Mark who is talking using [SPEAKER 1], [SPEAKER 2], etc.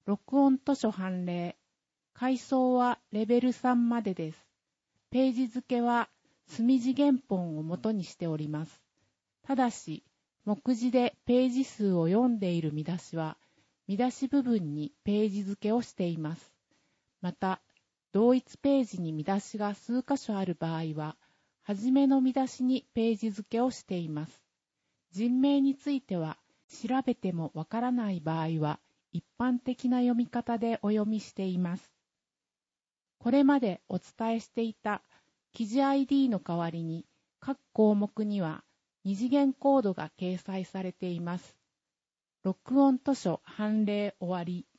[SPEAKER 1] 録音図書判例。階層はレベル3までです。ページ付けは墨字原本を元にしております。ただし、目次でページ数を読んでいる見出しは、見出し部分にページ付けをしています。また、同一ページに見出しが数箇所ある場合は、はじめの見出しにページ付けをしています。人名については、調べてもわからない場合は、一般的な読み方でお読みしています。これまでお伝えしていた記事 ID の代わりに、各項目には二次元コードが掲載されています。録音図書判例終わり。